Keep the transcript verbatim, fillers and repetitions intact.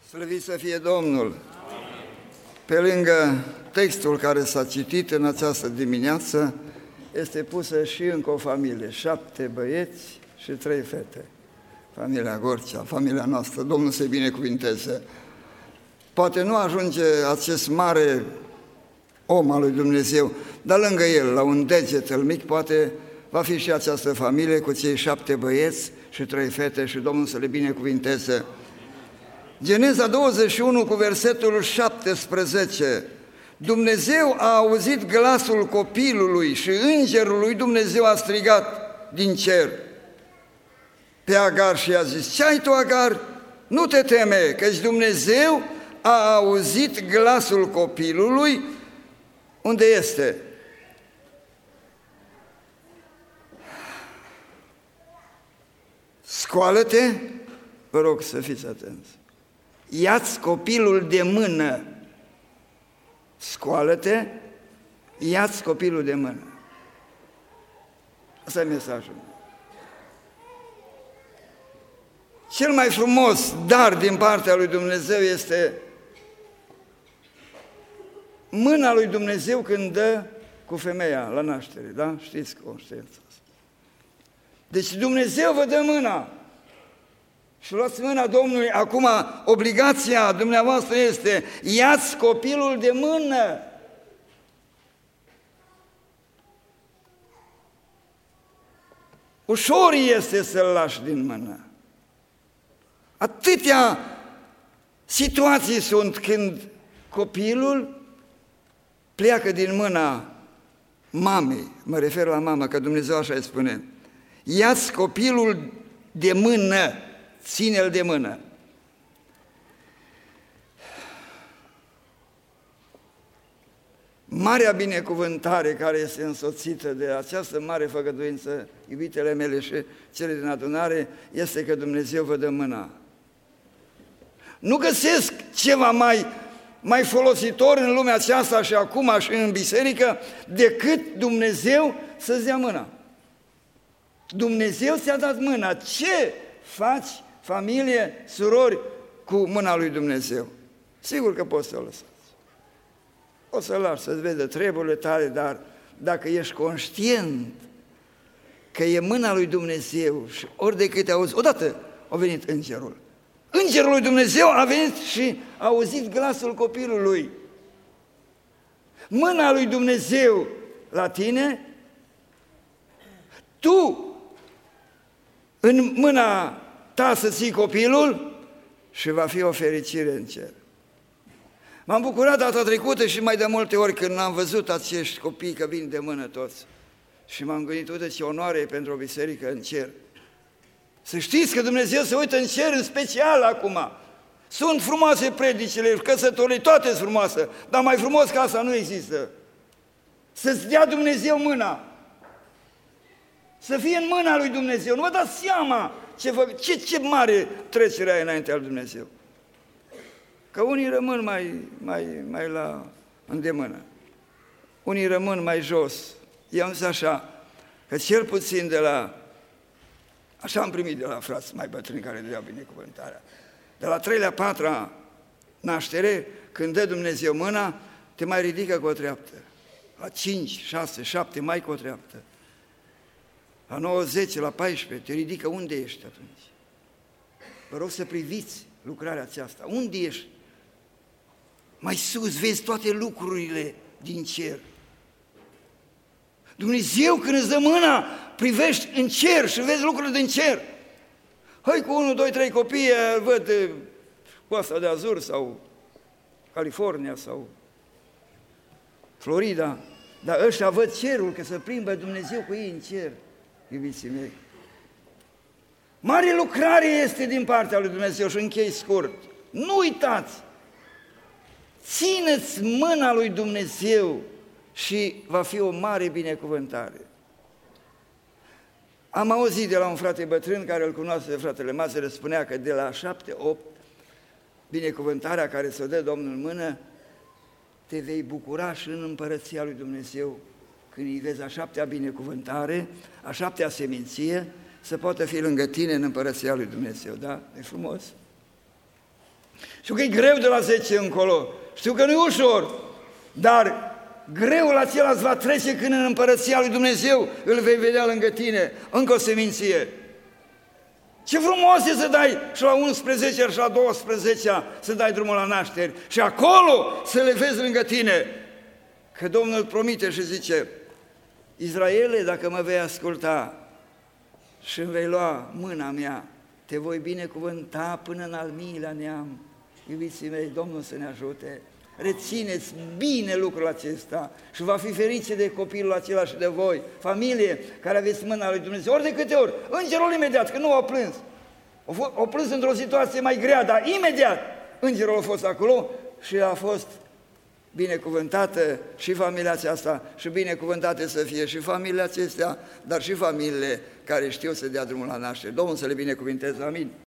Slăvit să fie Domnul! Pe lângă textul care s-a citit în această dimineață, este pusă și încă o familie, șapte băieți și trei fete. Familia Gorcea, familia noastră, Domnul să-i binecuvinteze. Poate nu ajunge acest mare om al lui Dumnezeu, dar lângă el, la un degetel mic, poate va fi și această familie cu cei șapte băieți și trei fete și Domnul să le binecuvinteze. Geneza douăzeci și unu cu versetul șaptesprezece. Dumnezeu a auzit glasul copilului și îngerul lui Dumnezeu a strigat din cer pe Agar și i-a zis: ce ai tu, Agar? Nu te teme, căci Dumnezeu a auzit glasul copilului. Unde este? Scoală-te, vă rog să fiți atenți. Ia-ți copilul de mână. Scoală-te, ia-ți copilul de mână. Asta e mesajul. Cel mai frumos dar din partea lui Dumnezeu este mâna lui Dumnezeu când dă cu femeia la naștere, da? Știți conștiința asta. Deci Dumnezeu vă dă mâna și luați mâna Domnului. Acum obligația dumneavoastră este: ia-ți copilul de mână. Ușor este să-l lași din mână. Atâtea situații sunt când copilul pleacă din mâna mamei, mă refer la mamă, că Dumnezeu așa îi spune: ia-ți copilul de mână, ține-l de mână. Marea binecuvântare care este însoțită de această mare făgăduință, iubitele mele și cele din adunare, este că Dumnezeu vă dă mâna. Nu găsesc ceva mai, mai folositor în lumea aceasta și acum și în biserică decât Dumnezeu să-ți dea mâna. Dumnezeu ți-a dat mâna. Ce faci, familie, surori, cu mâna lui Dumnezeu? Sigur că poți să o lăsați. O să lași să-ți vede treburile tale, dar dacă ești conștient că e mâna lui Dumnezeu și ori de câte auzi, odată a venit îngerul. Îngerul lui Dumnezeu a venit și a auzit glasul copilului. Mâna lui Dumnezeu la tine, tu în mâna ta să ții copilul și va fi o fericire în cer. M-am bucurat data trecută și mai de multe ori când am văzut acești copii că vin de mână toți și m-am gândit: uite ce onoare e pentru o biserică în cer. Să știți că Dumnezeu se uită în cer în special acum. Sunt frumoase predicile, căsătorii, toate sunt frumoase, dar mai frumos ca asta nu există. Să-ți dea Dumnezeu mâna. Să fie în mâna lui Dumnezeu. Nu vă dați seama ce, fă, ce, ce mare trecere ai înaintea lui Dumnezeu. Că unii rămân mai, mai, mai la îndemână. Unii rămân mai jos. I-am zis așa, că cel puțin de la... Așa am primit de la frați mai bătrâni care dădeau binecuvântarea. De la treilea, patra naștere, când dă Dumnezeu mâna, te mai ridică cu o treaptă. La cinci, șase, șapte, mai cu o treaptă. La nouă, zece, la paisprezece, te ridică. Unde ești atunci? Vă rog să priviți lucrarea aceasta. Unde ești? Mai sus vezi toate lucrurile din cer. Dumnezeu când îți dă mâna, privești în cer și vezi lucrurile din cer. Hai cu unul, doi, trei copii, văd Coasta de Azur sau California sau Florida, dar ăștia văd cerul, că se plimbă Dumnezeu cu ei în cer, iubiții mei. Mare lucrare este din partea lui Dumnezeu și închei scurt. Nu uitați, țineți mâna lui Dumnezeu și va fi o mare binecuvântare. Am auzit de la un frate bătrân care îl cunoaște de fratele Mazăre, spunea că de la șapte, opt, binecuvântarea care se dă Domnul în mână, te vei bucura și în împărăția lui Dumnezeu când îi vezi a șaptea binecuvântare, a șaptea seminție, să poată fi lângă tine în împărăția lui Dumnezeu, da? E frumos. Știu că e greu de la zece încolo, știu că nu e ușor, dar greul acela îți va trece când în împărăția lui Dumnezeu îl vei vedea lângă tine, încă o seminție. Ce frumos e să dai și la unsprezece și la douăsprezece să dai drumul la nașteri și acolo să le vezi lângă tine. Că Domnul promite și zice, Israele, dacă mă vei asculta și îmi vei lua mâna mea, te voi binecuvânta până în al miilea neam. Iubiții mei, Domnul să ne ajute. Rețineți bine lucrul acesta și va fi ferice de copilul acela și de voi, familie care aveți mâna lui Dumnezeu. Ori de câte ori, îngerul imediat, că nu au plâns. Au plâns într-o situație mai grea, dar imediat îngerul a fost acolo și a fost binecuvântată și familia aceasta și binecuvântate să fie și familiile acestea, dar și familiile care știu să dea drumul la naștere. Domnul să le binecuvinteze, amin.